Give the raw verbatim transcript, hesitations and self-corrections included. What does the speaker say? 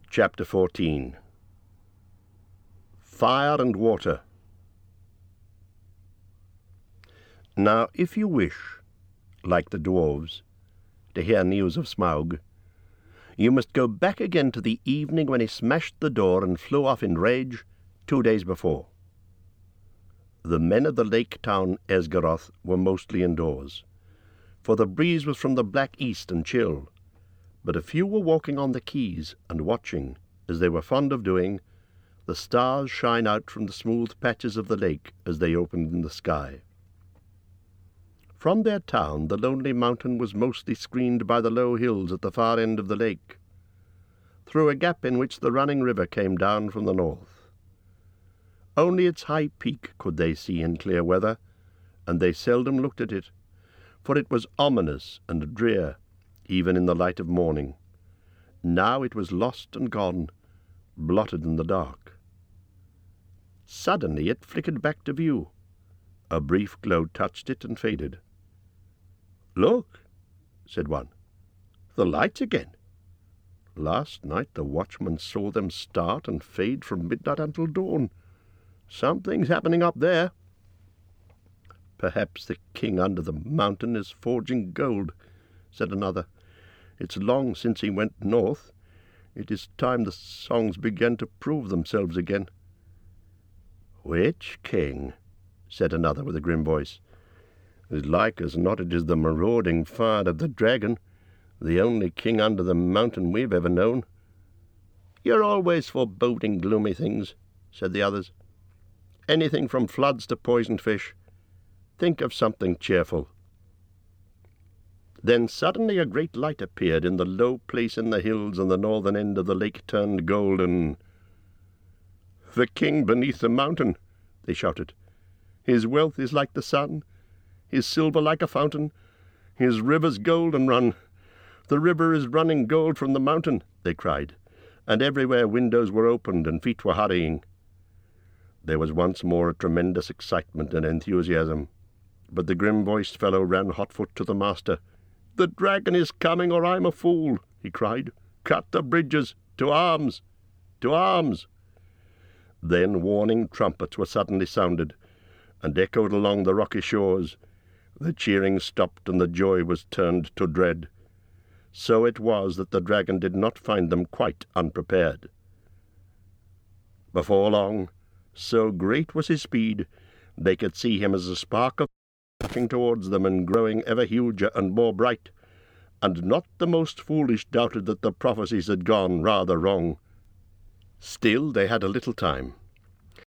Chapter fourteen. Fire and Water. Now, if you wish, like the dwarves, to hear news of Smaug, you must go back again to the evening when he smashed the door and flew off in rage two days before. The men of the lake town Esgaroth were mostly indoors, for the breeze was from the black east and chill, but a few were walking on the quays and watching, as they were fond of doing, the stars shine out from the smooth patches of the lake as they opened in the sky. From their town the lonely mountain was mostly screened by the low hills at the far end of the lake, through a gap in which the running river came down from the north. Only its high peak could they see in clear weather, and they seldom looked at it, for it was ominous and drear, even in the light of morning. Now it was lost and gone, blotted in the dark. Suddenly it flickered back to view. A brief glow touched it and faded. "Look," said one, "the lights again. Last night the watchman saw them start and fade from midnight until dawn. Something's happening up there." "Perhaps the king under the mountain is forging gold," said another. "It's long since he went north. It is time the songs began to prove themselves again." "Which king?" said another with a grim voice. "As like as not it is the marauding fire of the dragon, the only king under the mountain we've ever known." "You're always foreboding gloomy things," said the others. "Anything from floods to poisoned fish. Think of something cheerful." Then suddenly a great light appeared in the low place in the hills, and the northern end of the lake turned golden. "The king beneath the mountain," they shouted. "His wealth is like the sun, his silver like a fountain, his rivers golden run. The river is running gold from the mountain," they cried, and everywhere windows were opened and feet were hurrying. There was once more a tremendous excitement and enthusiasm, but the grim-voiced fellow ran hotfoot to the master. "The dragon is coming, or I'm a fool," he cried. "Cut the bridges! To arms! To arms!" Then warning trumpets were suddenly sounded, and echoed along the rocky shores. The cheering stopped, and the joy was turned to dread. So it was that the dragon did not find them quite unprepared. Before long, so great was his speed, they could see him as a spark of rushing towards them and growing ever huger and more bright, and not the most foolish doubted that the prophecies had gone rather wrong. Still they had a little time,